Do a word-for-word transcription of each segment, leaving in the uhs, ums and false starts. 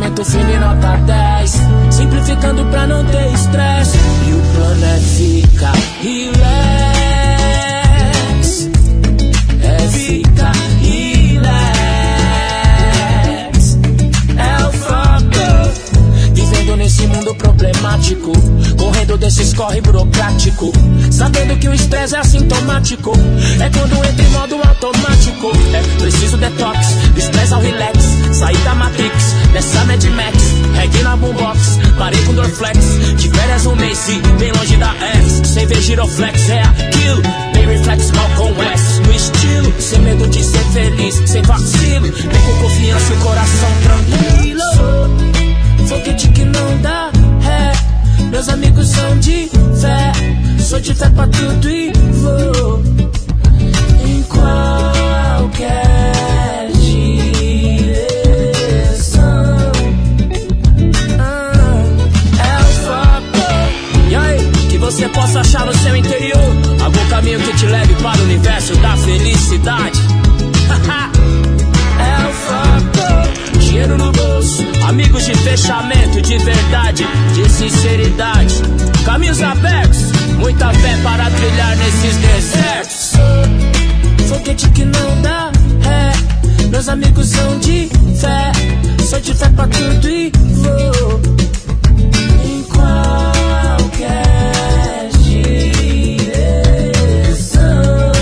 pensamento firme nota dez, simplificando pra não ter estresse. E o plano é ficar relax, é ficar relax. É o foco, vivendo nesse mundo problemático, correndo desses corre burocrático, sabendo que o estresse é assintomático. É quando entra em modo automático. É preciso detox, do estresse ao relax, sair da Matrix, dessa Mad Max, reggae na boombox, parei com Dorflex, de férias um mês e bem longe da ex, sem ver giroflex, é aquilo, bem reflex, mal com West, no estilo, sem medo de ser feliz, sem vacilo, bem com confiança e o coração tranquilo. Foguete que não dá ré, meus amigos são de fé, sou de fé pra tudo e vou em qualquer direção. Ah, é o foco. E aí, que você possa achar no seu interior algum caminho que te leve para o universo da felicidade. É o foco. Dinheiro no bolso, amigos de fechamento, de verdade, de sinceridade, caminhos abertos, muita fé para trilhar nesses desertos. Foguete que não dá ré, meus amigos são de fé, sou de fé pra tudo e vou em qualquer direção.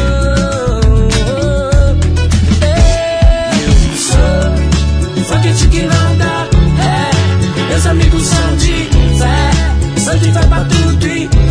Eu sou foguete que não dá ré, meus amigos são de fé, sou de fé pra tudo e